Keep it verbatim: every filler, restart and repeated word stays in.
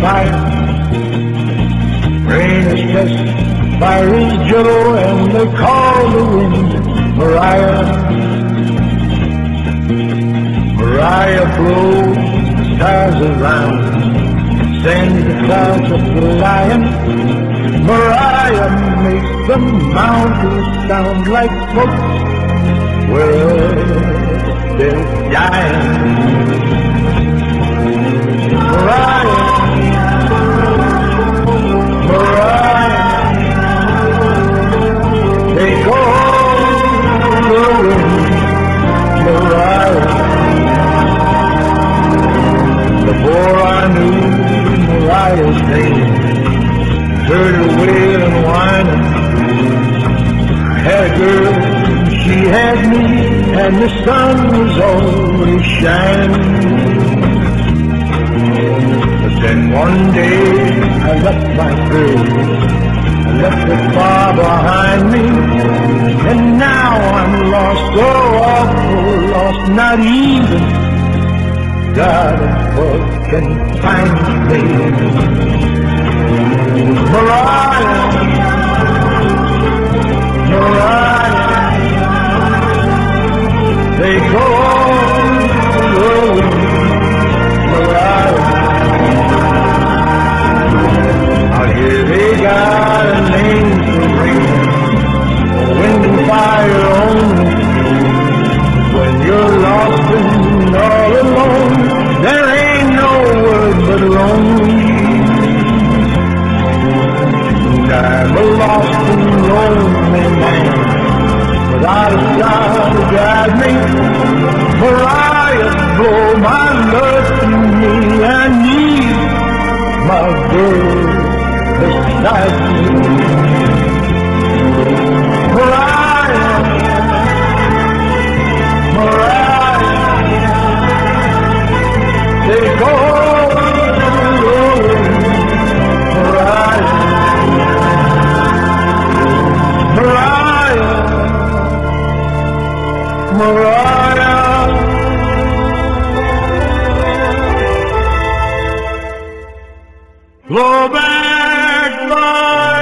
fire. Rain is Tess, fire is Joe, and they call the wind Mariah. Mariah blows the stars around, sends the clouds up the lion. Mariah makes the mountains sound like folks wherever they're dying. Mariah, Mariah, take all the wind, Mariah. Before I knew Mariah's name, heard her wail and whining. I had a girl, she had me, and the sun was always shining. But then one day I left my girl, I left her far behind me, and now I'm lost, oh awful lost, not even God above can find me. Mariah, Mariah, they call the wind, Mariah. Out here they got a name for rain, wind and fire only. When you're lost and all alone, there ain't no word but lonely. I'm a lost and lonely man, without a star to guide me. Mariah, blow my love to me. I need my girl beside me. Mariah, Mariah, take all the wind, Mariah. Mariah, Mariah, blow back my